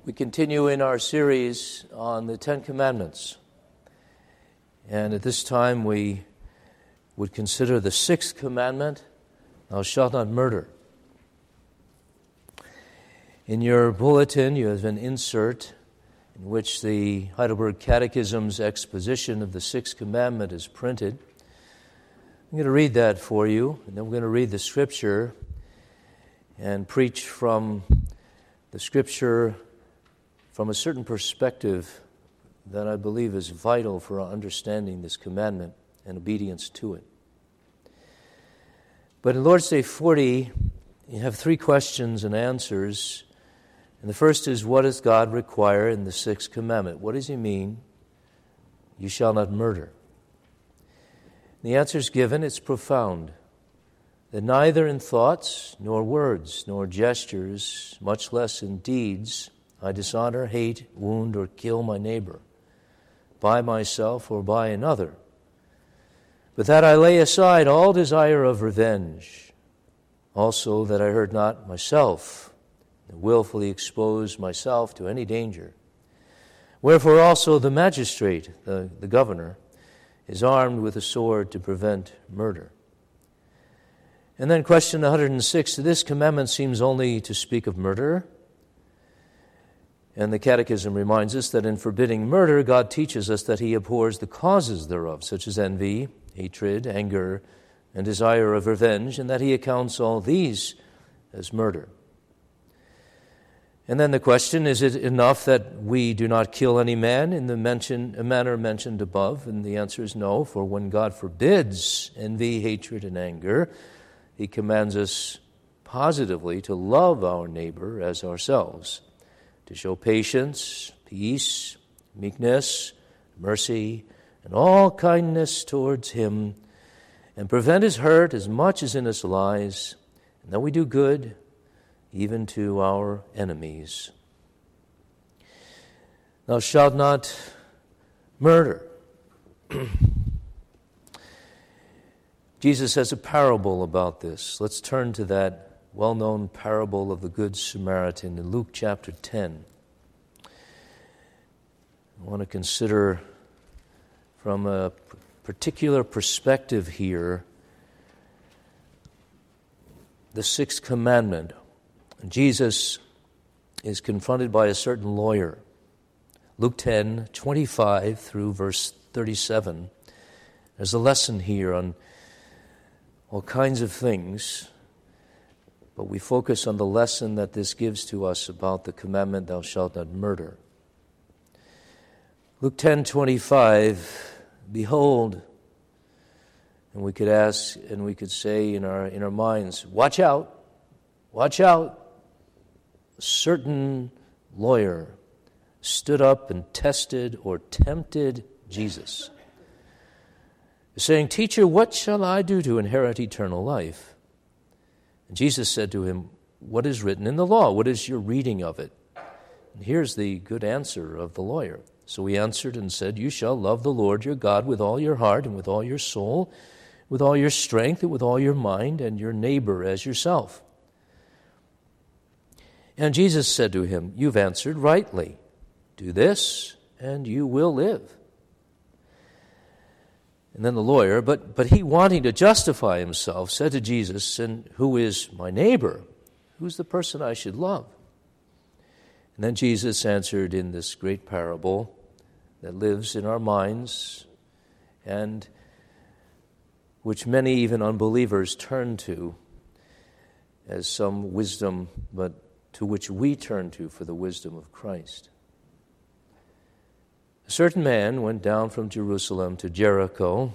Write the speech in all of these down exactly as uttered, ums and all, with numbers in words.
We continue in our series on the Ten Commandments. And at this time we would consider the sixth commandment, thou shalt not murder. In your bulletin you have an insert in which the Heidelberg Catechism's exposition of the sixth commandment is printed. I'm going to read that for you, and then we're going to read the scripture and preach from the scripture from a certain perspective that I believe is vital for our understanding this commandment and obedience to it. But in Lord's Day forty, you have three questions and answers. And the first is, what does God require in the sixth commandment? What does he mean? You shall not murder. The answer is given, it's profound. That neither in thoughts, nor words, nor gestures, much less in deeds, I dishonor, hate, wound, or kill my neighbor, by myself or by another. But that I lay aside all desire of revenge, also that I hurt not myself, and willfully expose myself to any danger. Wherefore also the magistrate, the, the governor, is armed with a sword to prevent murder. And then question one hundred six, this commandment seems only to speak of murder. And the Catechism reminds us that in forbidding murder, God teaches us that he abhors the causes thereof, such as envy, hatred, anger, and desire of revenge, and that he accounts all these as murder. And then the question, is it enough that we do not kill any man in the mention, manner mentioned above? And the answer is no, for when God forbids envy, hatred, and anger, he commands us positively to love our neighbor as ourselves, to show patience, peace, meekness, mercy, and all kindness towards him, and prevent his hurt as much as in us lies, and that we do good even to our enemies. Thou shalt not murder. Jesus has a parable about this. Let's turn to that well-known parable of the Good Samaritan in Luke chapter ten. I want to consider from a particular perspective here the sixth commandment. Jesus is confronted by a certain lawyer. Luke ten, twenty-five through verse thirty-seven. There's a lesson here on all kinds of things, but we focus on the lesson that this gives to us about the commandment, thou shalt not murder. Luke ten twenty-five, behold, and we could ask, and we could say in our in our minds, watch out, watch out. A certain lawyer stood up and tested or tempted Jesus, saying, Teacher, what shall I do to inherit eternal life? And Jesus said to him, what is written in the law? What is your reading of it? And here's the good answer of the lawyer. So he answered and said, You shall love the Lord your God with all your heart and with all your soul, with all your strength and with all your mind, and your neighbor as yourself. And Jesus said to him, You've answered rightly. Do this, and you will live. And then the lawyer, but but he, wanting to justify himself, said to Jesus, And who is my neighbor? Who's the person I should love? And then Jesus answered in this great parable that lives in our minds and which many even unbelievers turn to as some wisdom, but to which we turn to for the wisdom of Christ. A certain man went down from Jerusalem to Jericho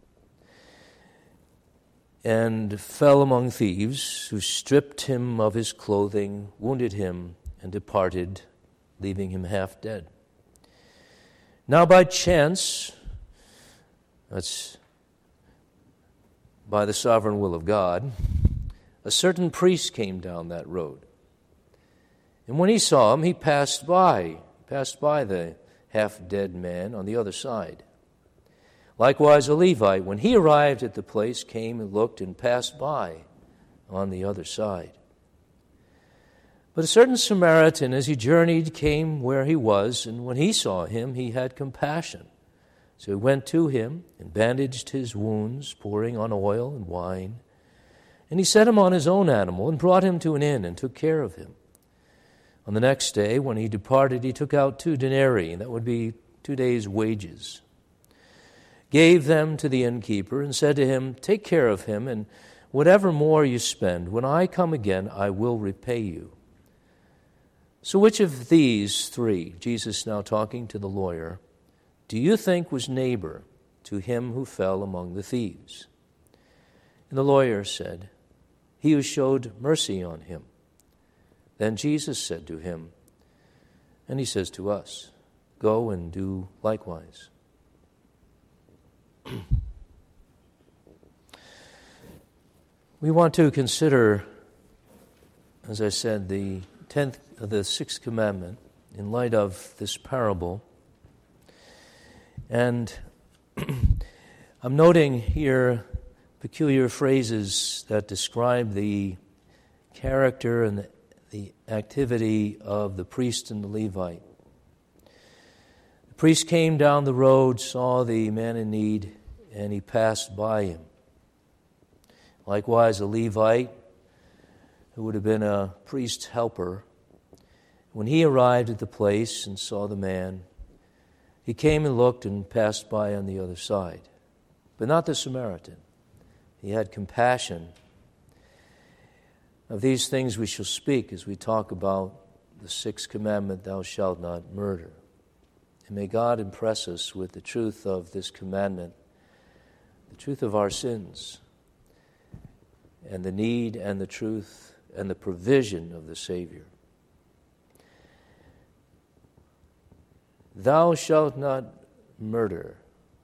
and fell among thieves, who stripped him of his clothing, wounded him, and departed, leaving him half dead. Now by chance, that's by the sovereign will of God, a certain priest came down that road. And when he saw him, he passed by, passed by the half-dead man on the other side. Likewise, a Levite, when he arrived at the place, came and looked and passed by on the other side. But a certain Samaritan, as he journeyed, came where he was, and when he saw him, he had compassion. So he went to him and bandaged his wounds, pouring on oil and wine. And he set him on his own animal and brought him to an inn and took care of him. On the next day, when he departed, he took out two denarii, and that would be two days' wages, gave them to the innkeeper, and said to him, "Take care of him, and whatever more you spend, when I come again, I will repay you." So which of these three, Jesus now talking to the lawyer, do you think was neighbor to him who fell among the thieves? And the lawyer said, "He who showed mercy on him." Then Jesus said to him, and he says to us, "Go and do likewise." We want to consider, as I said, the tenth, the sixth commandment in light of this parable. And I'm noting here peculiar phrases that describe the character and the, the activity of the priest and the Levite. The priest came down the road, saw the man in need, and he passed by him. Likewise, a Levite, who would have been a priest's helper, when he arrived at the place and saw the man, he came and looked and passed by on the other side. But not the Samaritan. He had compassion. Of these things we shall speak as we talk about the sixth commandment, "Thou shalt not murder." And may God impress us with the truth of this commandment, the truth of our sins, and the need and the truth and the provision of the Savior. Thou shalt not murder.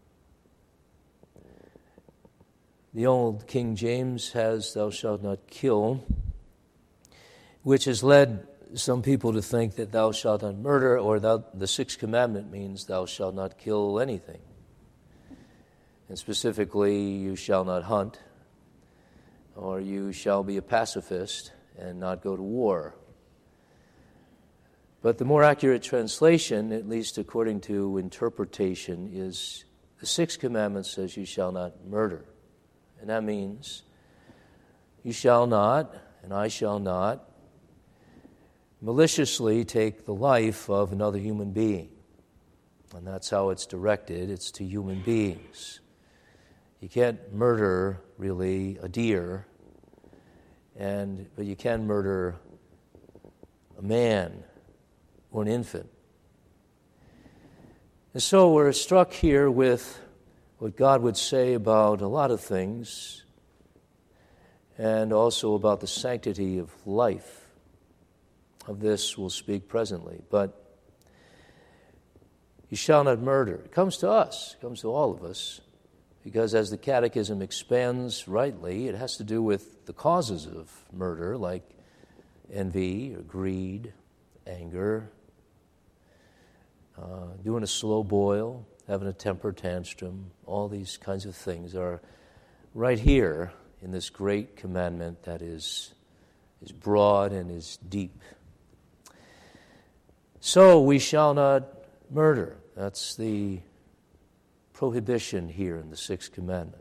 The old King James has, "Thou shalt not kill," which has led some people to think that thou shalt not murder, or thou, the sixth commandment means thou shalt not kill anything. And specifically, you shall not hunt, or you shall be a pacifist and not go to war. But the more accurate translation, at least according to interpretation, is the sixth commandment says you shall not murder. And that means you shall not, and I shall not, maliciously take the life of another human being. And that's how it's directed. It's to human beings. You can't murder, really, a deer, and but you can murder a man or an infant. And so we're struck here with what God would say about a lot of things, and also about the sanctity of life. Of this we'll speak presently. But you shall not murder. It comes to us. It comes to all of us. Because as the Catechism expands rightly, it has to do with the causes of murder, like envy or greed, anger, uh, doing a slow boil, having a temper tantrum. All these kinds of things are right here in this great commandment that is, is broad and is deep. So we shall not murder. That's the prohibition here in the sixth commandment.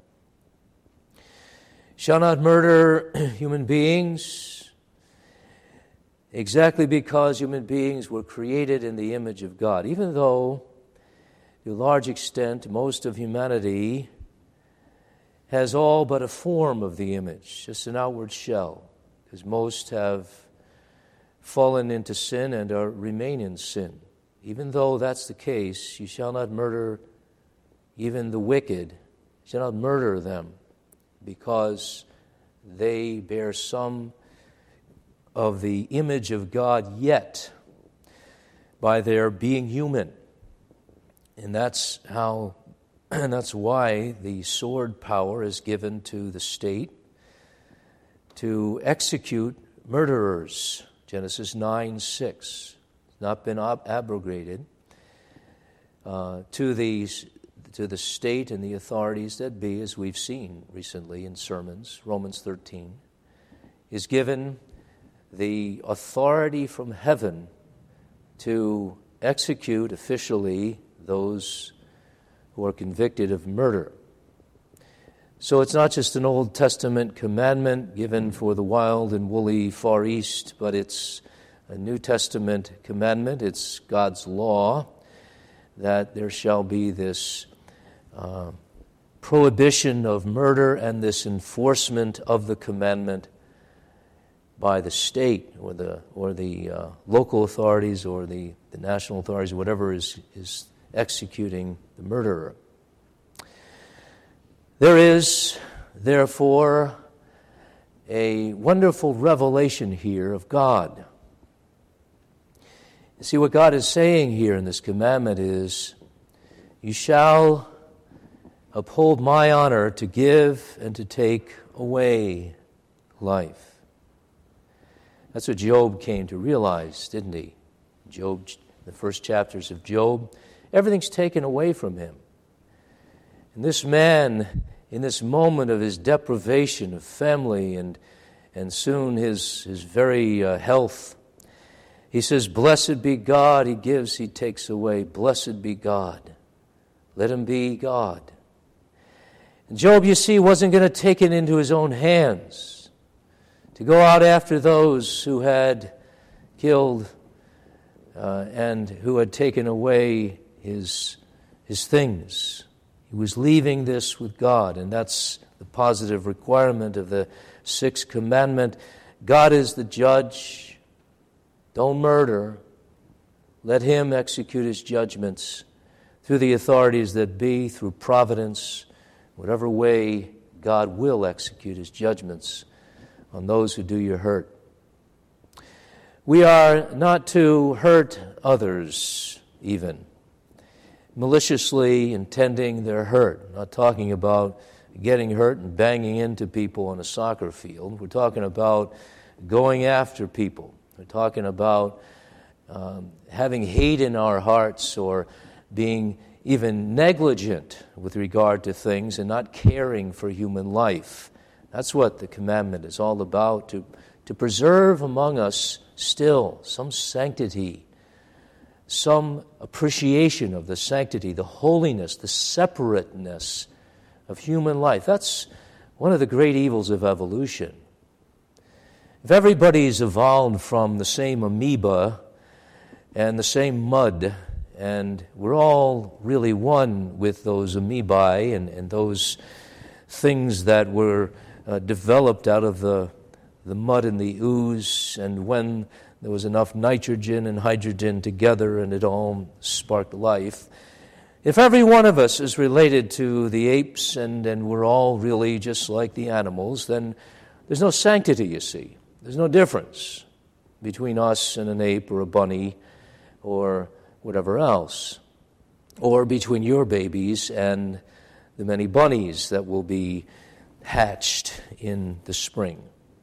Shall not murder human beings, exactly because human beings were created in the image of God. Even though, to a large extent, most of humanity has all but a form of the image, just an outward shell, because most have fallen into sin and are remain in sin. Even though that's the case, you shall not murder even the wicked. You shall not murder them, because they bear some of the image of God yet by their being human. And that's how, and that's why the sword power is given to the state to execute murderers. Genesis nine six. It's not been ab- abrogated. Uh, to these to the state and the authorities that be, as we've seen recently in sermons, Romans thirteen, is given the authority from heaven to execute officially those who are convicted of murder. So it's not just an Old Testament commandment given for the wild and woolly Far East, but it's a New Testament commandment. It's God's law that there shall be this uh, prohibition of murder and this enforcement of the commandment by the state or the or the uh, local authorities or the, the national authorities, whatever is, is executing the murderer. There is, therefore, a wonderful revelation here of God. You see, what God is saying here in this commandment is, you shall uphold my honor to give and to take away life. That's what Job came to realize, didn't he? Job, the first chapters of Job, everything's taken away from him. And this man, in this moment of his deprivation of family and and soon his, his very uh, health, he says, blessed be God, he gives, he takes away. Blessed be God. Let him be God. And Job, you see, wasn't going to take it into his own hands to go out after those who had killed uh, and who had taken away his his things. He was leaving this with God, and that's the positive requirement of the sixth commandment. God is the judge. Don't murder. Let him execute his judgments through the authorities that be, through providence, whatever way God will execute his judgments on those who do you hurt. We are not to hurt others, even maliciously intending their hurt. I'm not talking about getting hurt and banging into people on a soccer field. We're talking about going after people. We're talking about um, having hate in our hearts or being even negligent with regard to things and not caring for human life. That's what the commandment is all about, to, to preserve among us still some sanctity, some appreciation of the sanctity, the holiness, the separateness of human life. That's one of the great evils of evolution. If everybody's evolved from the same amoeba and the same mud, and we're all really one with those amoebae and, and those things that were uh, developed out of the, the mud and the ooze, and when there was enough nitrogen and hydrogen together and it all sparked life. If every one of us is related to the apes and, and we're all really just like the animals, then there's no sanctity, you see. There's no difference between us and an ape or a bunny or whatever else, or between your babies and the many bunnies that will be hatched in the spring.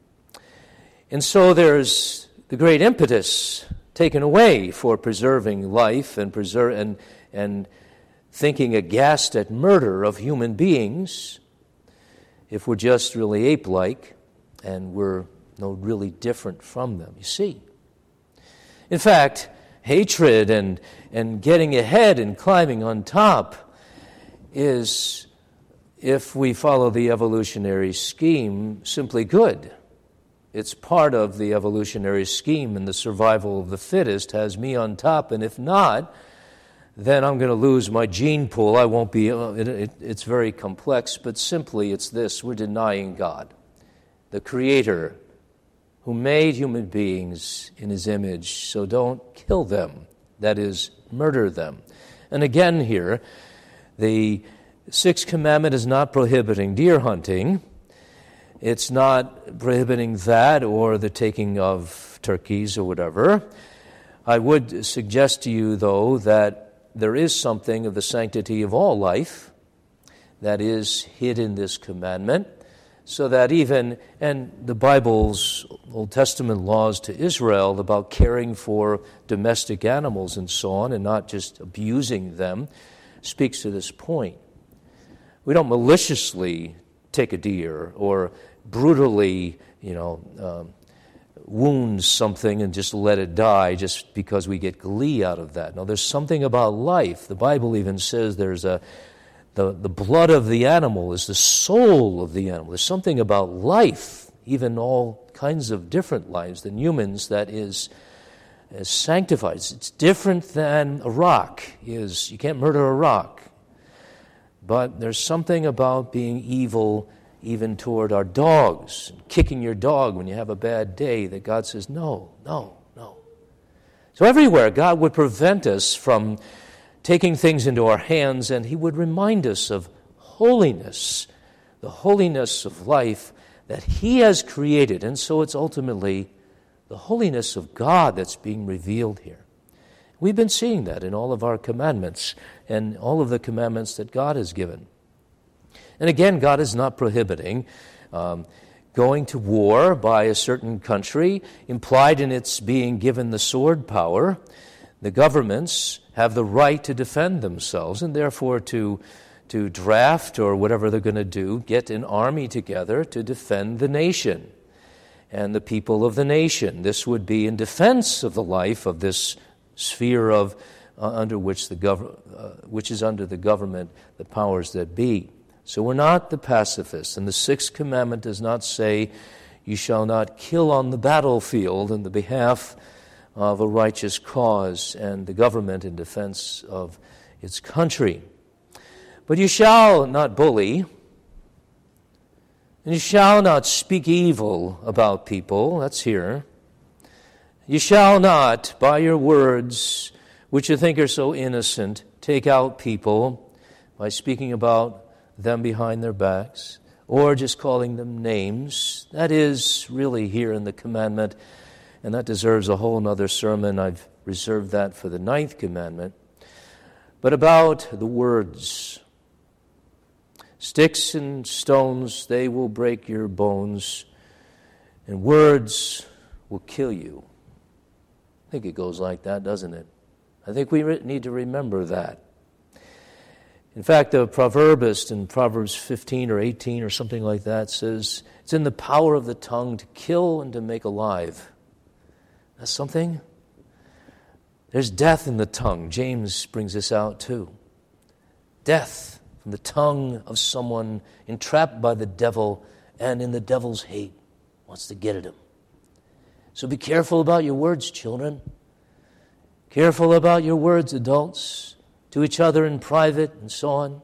And so there's the great impetus taken away for preserving life and preserve and and thinking aghast at murder of human beings if we're just really ape-like and we're no really different from them. You see, in fact, hatred and and getting ahead and climbing on top is, if we follow the evolutionary scheme, simply good. It's part of the evolutionary scheme, and the survival of the fittest has me on top, and if not, then I'm going to lose my gene pool. I won't be, it, it, it's very complex, but simply it's this: we're denying God, the Creator, who made human beings in his image, so don't kill them, that is, murder them. And again here, the sixth commandment is not prohibiting deer hunting. It's not prohibiting that or the taking of turkeys or whatever. I would suggest to you, though, that there is something of the sanctity of all life that is hid in this commandment, so that even, and the Bible's Old Testament laws to Israel about caring for domestic animals and so on, and not just abusing them, speaks to this point. We don't maliciously take a deer or brutally, you know, um, wound something and just let it die just because we get glee out of that. No, there's something about life. The Bible even says there's a the, the blood of the animal is the soul of the animal. There's something about life, even all kinds of different lives than humans, that is, is sanctified. It's different than a rock is. You can't murder a rock. But there's something about being evil even toward our dogs, kicking your dog when you have a bad day, that God says, no, no, no. So everywhere, God would prevent us from taking things into our hands, and He would remind us of holiness, the holiness of life that He has created. And so it's ultimately the holiness of God that's being revealed here. We've been seeing that in all of our commandments and all of the commandments that God has given. And again, God is not prohibiting um, going to war by a certain country, implied in its being given the sword power. The governments have the right to defend themselves, and therefore to, to draft or whatever they're going to do, get an army together to defend the nation and the people of the nation. This would be in defense of the life of this sphere of uh, under which the gov- uh, which is under the government, the powers that be. So we're not the pacifists, and the sixth commandment does not say you shall not kill on the battlefield in the behalf of a righteous cause and the government in defense of its country. But you shall not bully, and you shall not speak evil about people. That's here. You shall not, by your words, which you think are so innocent, take out people by speaking about them behind their backs, or just calling them names. That is really here in the commandment, and that deserves a whole other sermon. I've reserved that for the ninth commandment. But about the words. Sticks and stones, they will break your bones, and words will kill you. I think it goes like that, doesn't it? I think we need to remember that. In fact, the proverbist in Proverbs fifteen or eighteen or something like that says, it's in the power of the tongue to kill and to make alive. That's something. There's death in the tongue. James brings this out too. Death from the tongue of someone entrapped by the devil and in the devil's hate wants to get at him. So be careful about your words, children. Careful about your words, adults, to each other in private and so on.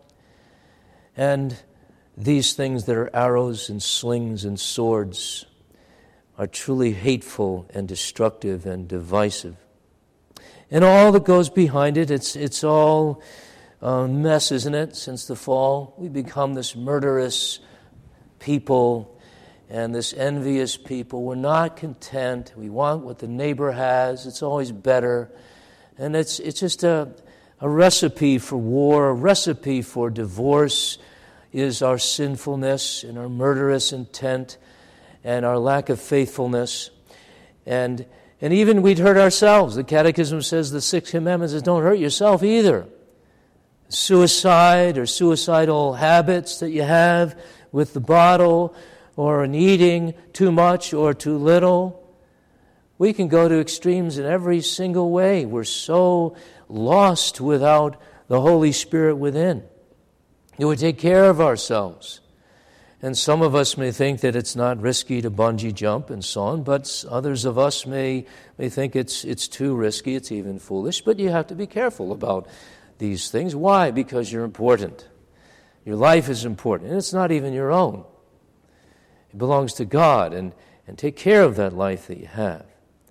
And these things that are arrows and slings and swords are truly hateful and destructive and divisive. And all that goes behind it, it's it's all a mess, isn't it? Since the fall, we become this murderous people and this envious people. We're not content. We want what the neighbor has. It's always better. And it's it's just a, a recipe for war, a recipe for divorce is our sinfulness and our murderous intent and our lack of faithfulness. And and even we'd hurt ourselves. The Catechism says the sixth commandment says don't hurt yourself either. Suicide or suicidal habits that you have with the bottle or in eating too much or too little. We can go to extremes in every single way. We're so lost without the Holy Spirit within. It would take care of ourselves. And some of us may think that it's not risky to bungee jump and so on, but others of us may, may think it's it's too risky, it's even foolish. But you have to be careful about these things. Why? Because you're important. Your life is important, and it's not even your own. It belongs to God, and, and take care of that life that you have.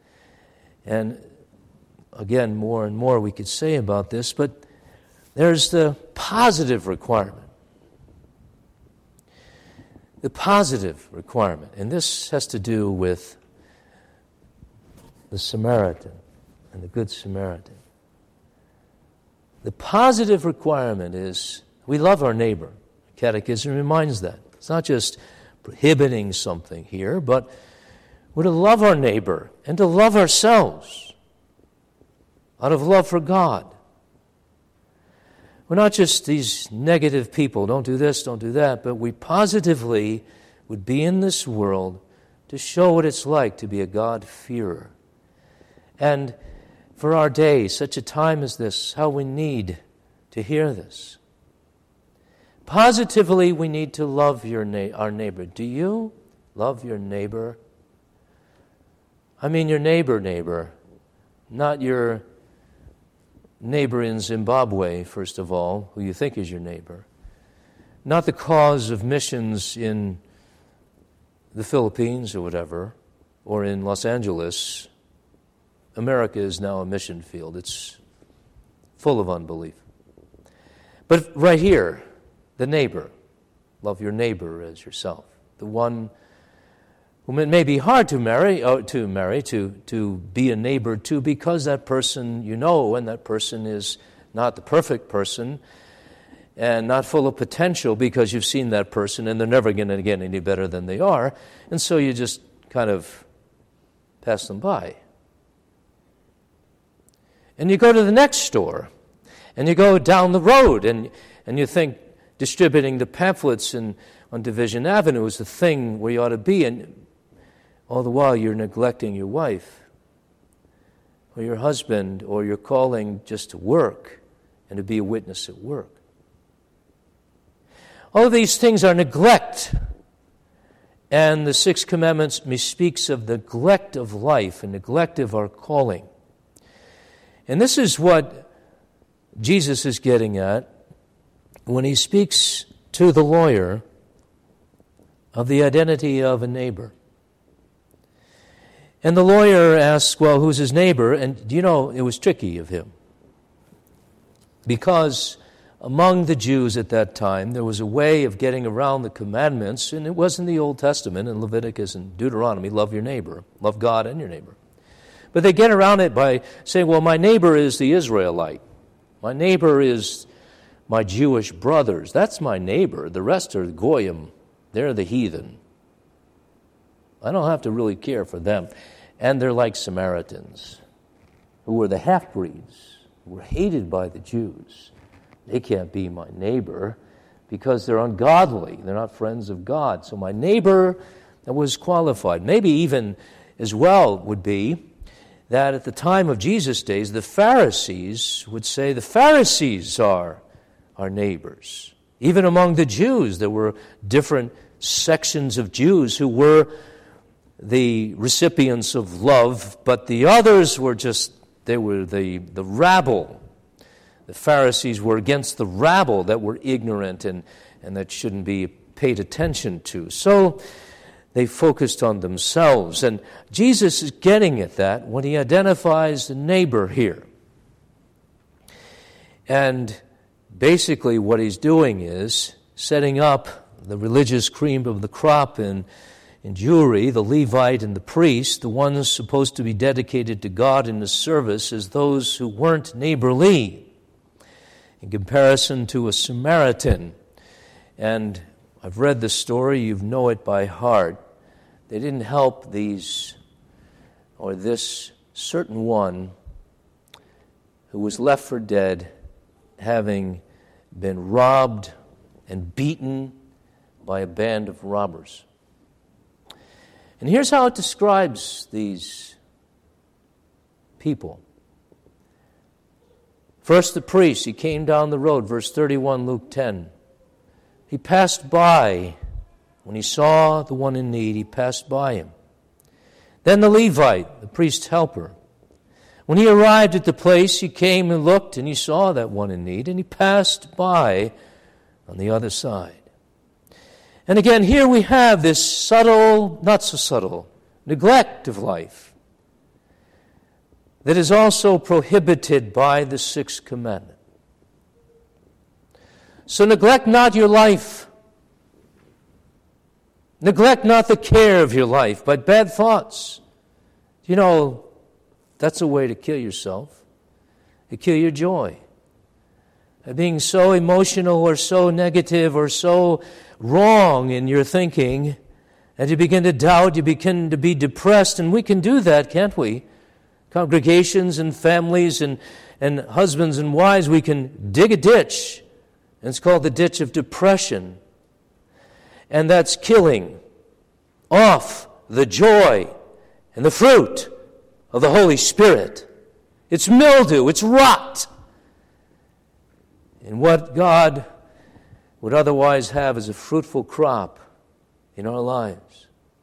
And again, more and more we could say about this, but there's the positive requirement. The positive requirement, and this has to do with the Samaritan and the Good Samaritan. The positive requirement is we love our neighbor. The Catechism reminds that. It's not just prohibiting something here, but we're to love our neighbor and to love ourselves out of love for God. We're not just these negative people, don't do this, don't do that, but we positively would be in this world to show what it's like to be a God-fearer. And for our day, such a time as this, how we need to hear this. Positively, we need to love your na- our neighbor. Do you love your neighbor? I mean your neighbor, neighbor, not your neighbor in Zimbabwe, first of all, who you think is your neighbor. Not the cause of missions in the Philippines or whatever, or in Los Angeles. America is now a mission field. It's full of unbelief. But right here, the neighbor. Love your neighbor as yourself. The one whom it may be hard to marry, or to marry, to, to be a neighbor to, because that person you know, and that person is not the perfect person, and not full of potential because you've seen that person, and they're never going to get any better than they are, and so you just kind of pass them by. And you go to the next store, and you go down the road, and, and you think distributing the pamphlets in, on Division Avenue is the thing where you ought to be, and all the while you're neglecting your wife or your husband, or you're calling just to work and to be a witness at work. All of these things are neglect. And the Sixth Commandment speaks of the neglect of life and neglect of our calling. And this is what Jesus is getting at when he speaks to the lawyer of the identity of a neighbor. And the lawyer asks, well, who's his neighbor? And do you know, it was tricky of him. Because among the Jews at that time, there was a way of getting around the commandments, and it was in the Old Testament, in Leviticus and Deuteronomy, love your neighbor, love God and your neighbor. But they get around it by saying, well, my neighbor is the Israelite. My neighbor is my Jewish brothers. That's my neighbor. The rest are the Goyim. They're the heathen. I don't have to really care for them. And they're like Samaritans, who were the half-breeds, who were hated by the Jews. They can't be my neighbor because they're ungodly. They're not friends of God. So my neighbor was qualified. Maybe even as well would be that at the time of Jesus' days, the Pharisees would say the Pharisees are our neighbors. Even among the Jews, there were different sections of Jews who were the recipients of love, but the others were just, they were the, the rabble. The Pharisees were against the rabble that were ignorant and, and that shouldn't be paid attention to. So they focused on themselves. And Jesus is getting at that when he identifies the neighbor here. And basically what he's doing is setting up the religious cream of the crop in, in Jewry, the Levite and the priest, the ones supposed to be dedicated to God in the service, as those who weren't neighborly in comparison to a Samaritan. And I've read the story, you know it by heart. They didn't help these, or this certain one who was left for dead, having been robbed and beaten by a band of robbers. And here's how it describes these people. First, the priest, he came down the road, verse thirty-one, Luke ten. He passed by. When he saw the one in need, he passed by him. Then the Levite, the priest's helper. When he arrived at the place, he came and looked, and he saw that one in need, and he passed by on the other side. And again, here we have this subtle, not so subtle, neglect of life that is also prohibited by the Sixth Commandment. So neglect not your life. Neglect not the care of your life by bad thoughts. You know, that's a way to kill yourself, to kill your joy. By being so emotional or so negative or so wrong in your thinking, and you begin to doubt, you begin to be depressed, and we can do that, can't we? Congregations and families and, and husbands and wives, we can dig a ditch, and it's called the ditch of depression. And that's killing off the joy and the fruit of the Holy Spirit. It's mildew, it's rot. And what God would otherwise have is a fruitful crop in our lives.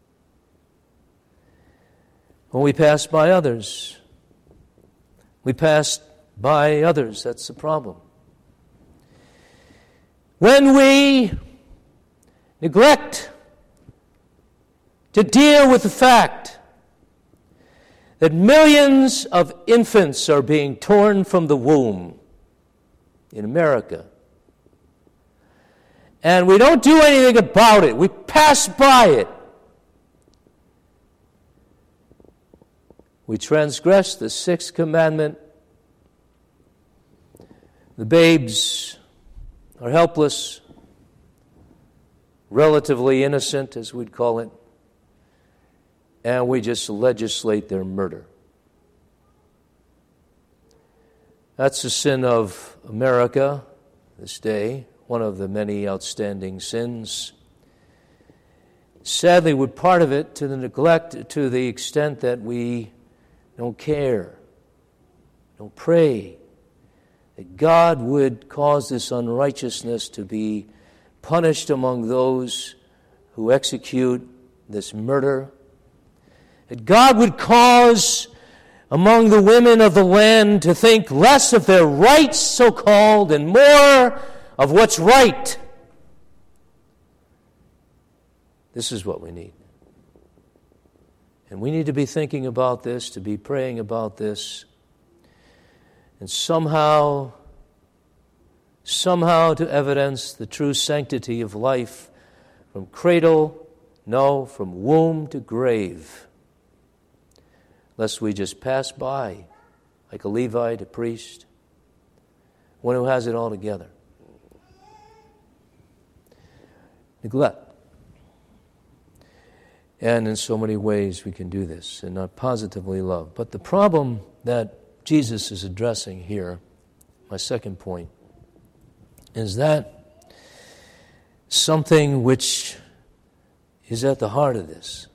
When we pass by others, we pass by others, that's the problem. When we neglect to deal with the fact that millions of infants are being torn from the womb in America, and we don't do anything about it, we pass by it, we transgress the sixth commandment. The babes are helpless, relatively innocent, as we'd call it, and we just legislate their murder. That's the sin of America this day, one of the many outstanding sins. Sadly, we're part of it to the neglect, to the extent that we don't care, don't pray, that God would cause this unrighteousness to be punished among those who execute this murder, that God would cause among the women of the land to think less of their rights, so-called, and more of what's right. This is what we need. And we need to be thinking about this, to be praying about this, and somehow, somehow to evidence the true sanctity of life from cradle, no, from womb to grave, lest we just pass by like a Levite, a priest, one who has it all together. Neglect. And in so many ways we can do this and not positively love. But the problem that Jesus is addressing here, my second point, is that something which is at the heart of this.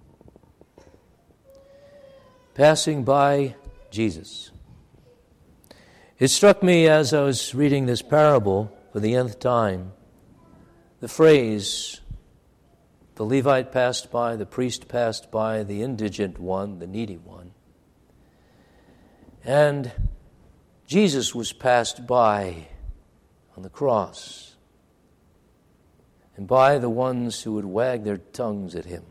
Passing by Jesus. It struck me as I was reading this parable for the nth time, the phrase, the Levite passed by, the priest passed by, the indigent one, the needy one. And Jesus was passed by on the cross, and by the ones who would wag their tongues at him.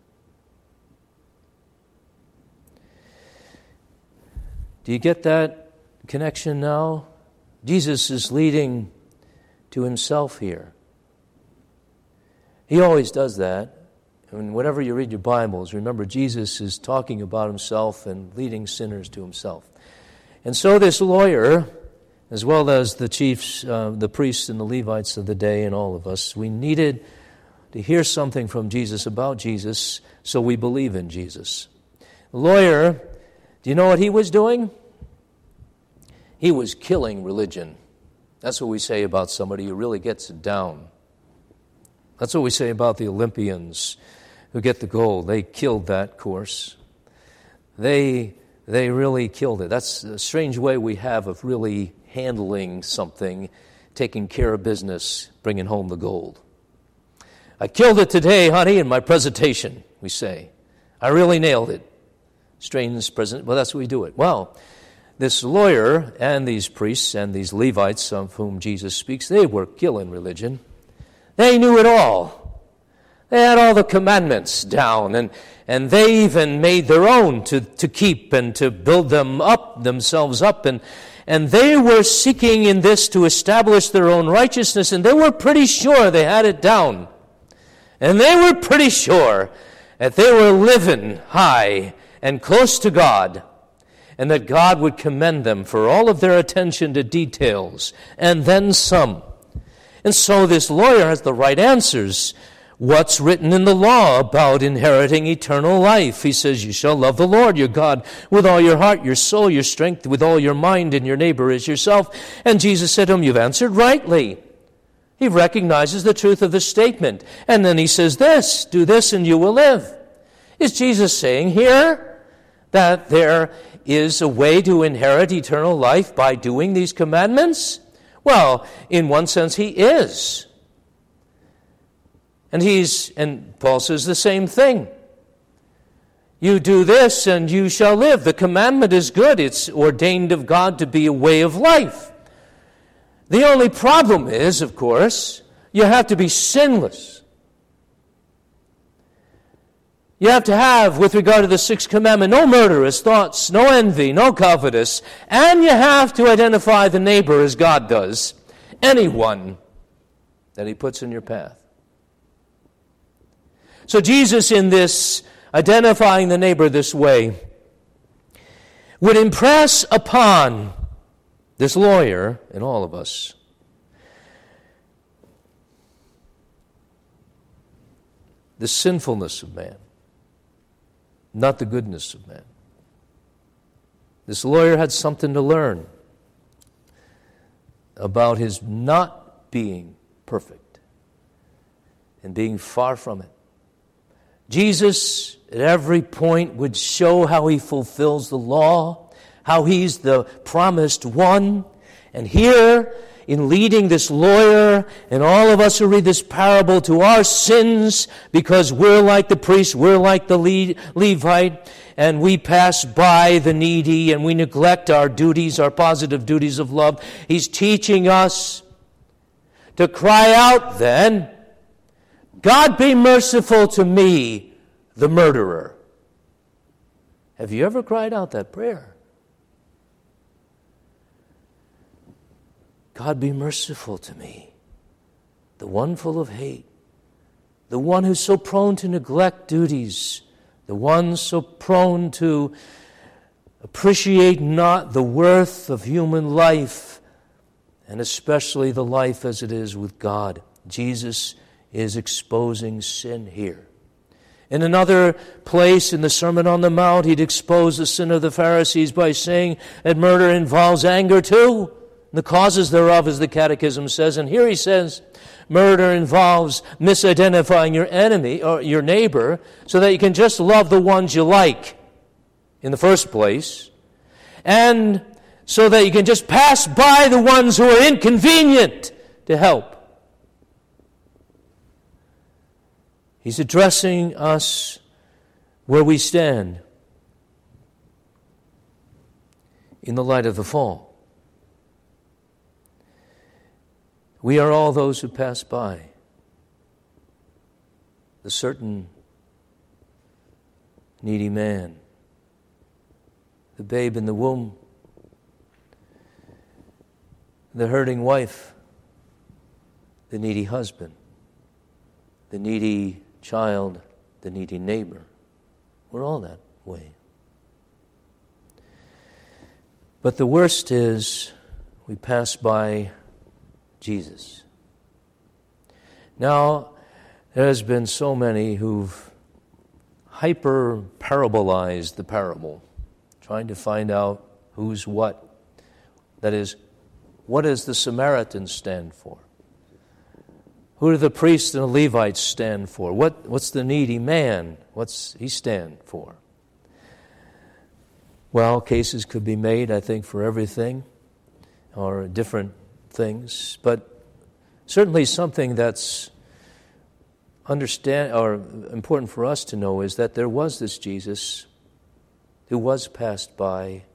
Do you get that connection now? Jesus is leading to himself here. He always does that. And whenever you read your Bibles, remember Jesus is talking about himself and leading sinners to himself. And so this lawyer, as well as the chiefs, uh, the priests and the Levites of the day and all of us, we needed to hear something from Jesus about Jesus so we believe in Jesus. The lawyer, do you know what he was doing? He was killing religion. That's what we say about somebody who really gets it down. That's what we say about the Olympians who get the gold. They killed that course. They they really killed it. That's a strange way we have of really handling something, taking care of business, bringing home the gold. I killed it today, honey, in my presentation, we say. I really nailed it. Strange present. Well, that's what we do it. Well, this lawyer and these priests and these Levites of whom Jesus speaks, they were killing religion. They knew it all. They had all the commandments down, and, and they even made their own to, to keep and to build them up, themselves up. And, and they were seeking in this to establish their own righteousness, and they were pretty sure they had it down. And they were pretty sure that they were living high and close to God, and that God would commend them for all of their attention to details, and then some. And so this lawyer has the right answers. What's written in the law about inheriting eternal life? He says, you shall love the Lord your God with all your heart, your soul, your strength, with all your mind, and your neighbor as yourself. And Jesus said to him, you've answered rightly. He recognizes the truth of the statement. And then he says this, do this and you will live. Is Jesus saying here that there is a way to inherit eternal life by doing these commandments? Well, in one sense, he is. And he's, and Paul says the same thing. You do this and you shall live. The commandment is good. It's ordained of God to be a way of life. The only problem is, of course, you have to be sinless. You have to have, with regard to the sixth commandment, no murderous thoughts, no envy, no covetous, and you have to identify the neighbor as God does, anyone that he puts in your path. So Jesus, in this identifying the neighbor this way, would impress upon this lawyer and all of us the sinfulness of man, not the goodness of man. This lawyer had something to learn about his not being perfect and being far from it. Jesus, at every point, would show how he fulfills the law, how he's the promised one. And here, in leading this lawyer and all of us who read this parable to our sins, because we're like the priest, we're like the Le- Levite, and we pass by the needy and we neglect our duties, our positive duties of love. He's teaching us to cry out then, God be merciful to me, the murderer. Have you ever cried out that prayer? God be merciful to me, the one full of hate, the one who's so prone to neglect duties, the one so prone to appreciate not the worth of human life, and especially the life as it is with God. Jesus is exposing sin here. In another place in the Sermon on the Mount, he'd expose the sin of the Pharisees by saying that murder involves anger too. The causes thereof, as the Catechism says. And here he says, murder involves misidentifying your enemy or your neighbor so that you can just love the ones you like in the first place, and so that you can just pass by the ones who are inconvenient to help. He's addressing us where we stand in the light of the fall. We are all those who pass by the certain needy man, the babe in the womb, the hurting wife, the needy husband, the needy child, the needy neighbor. We're all that way. But the worst is we pass by Jesus. Now, there has been so many who've hyper-parabolized the parable, trying to find out who's what. That is, what does the Samaritan stand for? Who do the priests and the Levites stand for? What, what's the needy man? What's he stand for? Well, cases could be made, I think, for everything, or different things, but certainly something that's understand or important for us to know is that there was this Jesus who was passed by,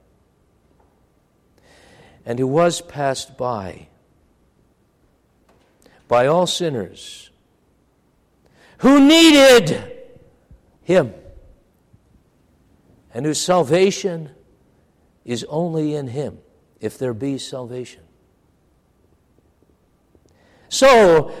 and who was passed by by all sinners who needed him, and whose salvation is only in him, if there be salvation. So,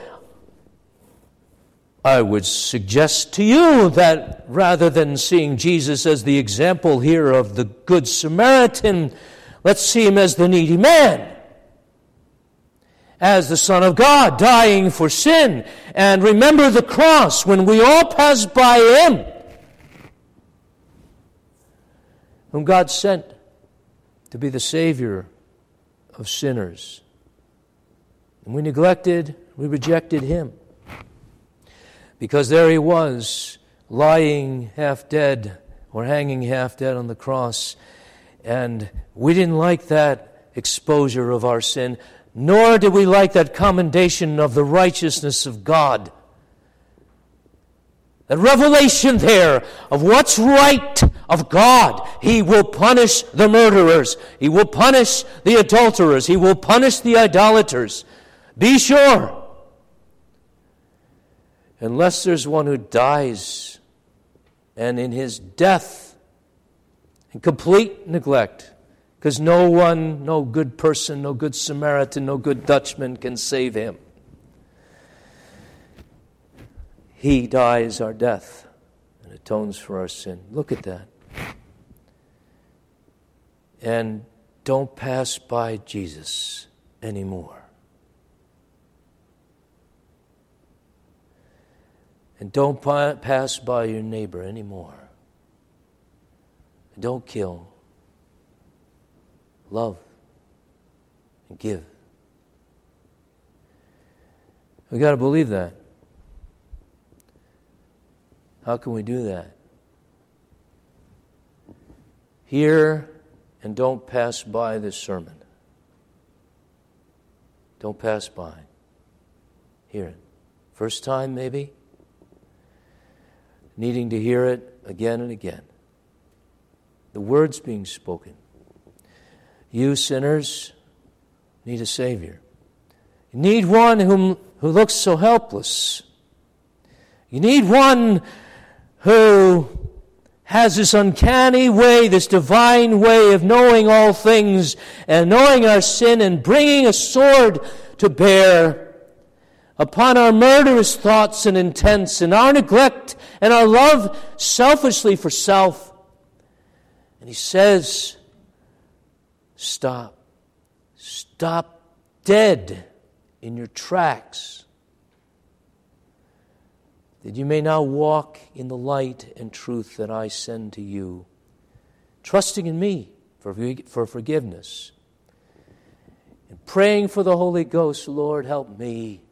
I would suggest to you that rather than seeing Jesus as the example here of the Good Samaritan, let's see him as the needy man, as the Son of God dying for sin. And remember the cross when we all pass by him, whom God sent to be the Savior of sinners. And we neglected, we rejected him, because there he was, lying half dead or hanging half dead on the cross. And we didn't like that exposure of our sin, nor did we like that commendation of the righteousness of God. That revelation there of what's right of God. He will punish the murderers. He will punish the adulterers. He will punish the idolaters. Be sure. Unless there's one who dies, and in his death, in complete neglect, because no one, no good person, no good Samaritan, no good Dutchman can save him. He dies our death and atones for our sin. Look at that. And don't pass by Jesus anymore. And don't pa- pass by your neighbor anymore. And don't kill. Love and give. We've got to believe that. How can we do that? Hear and don't pass by this sermon. Don't pass by. Hear it. First time, maybe. Needing to hear it again and again. The words being spoken. You sinners need a Savior. You need one whom, who looks so helpless. You need one who has this uncanny way, this divine way of knowing all things and knowing our sin and bringing a sword to bear upon our murderous thoughts and intents and our neglect and our love selfishly for self. And he says, stop. Stop dead in your tracks, that you may now walk in the light and truth that I send to you, trusting in me for, for forgiveness, and praying for the Holy Ghost. Lord, help me.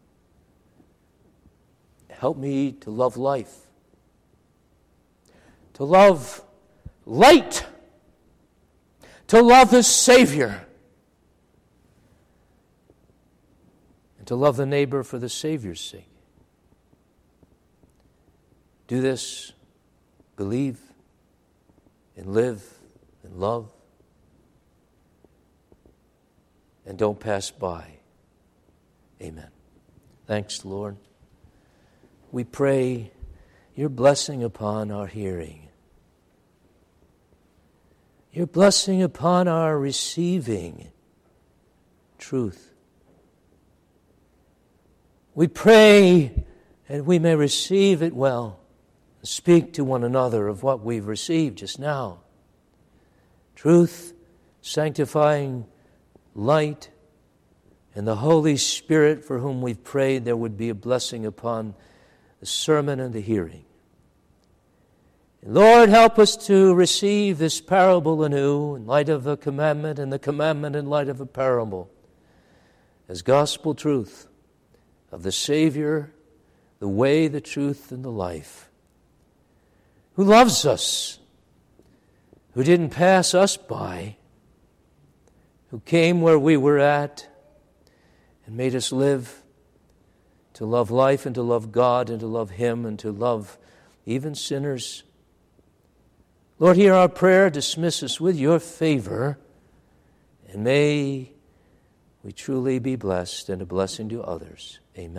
Help me to love life, to love light, to love the Savior, and to love the neighbor for the Savior's sake. Do this, believe, and live, and love, and don't pass by. Amen. Thanks, Lord. We pray your blessing upon our hearing, your blessing upon our receiving truth. We pray that we may receive it well. Speak to one another of what we've received just now. Truth, sanctifying light, and the Holy Spirit for whom we've prayed there would be a blessing upon the sermon and the hearing. Lord, help us to receive this parable anew in light of a commandment and the commandment in light of a parable as gospel truth of the Savior, the way, the truth, and the life, who loves us, who didn't pass us by, who came where we were at and made us live to love life and to love God and to love Him and to love even sinners. Lord, hear our prayer, dismiss us with your favor, and may we truly be blessed and a blessing to others. Amen.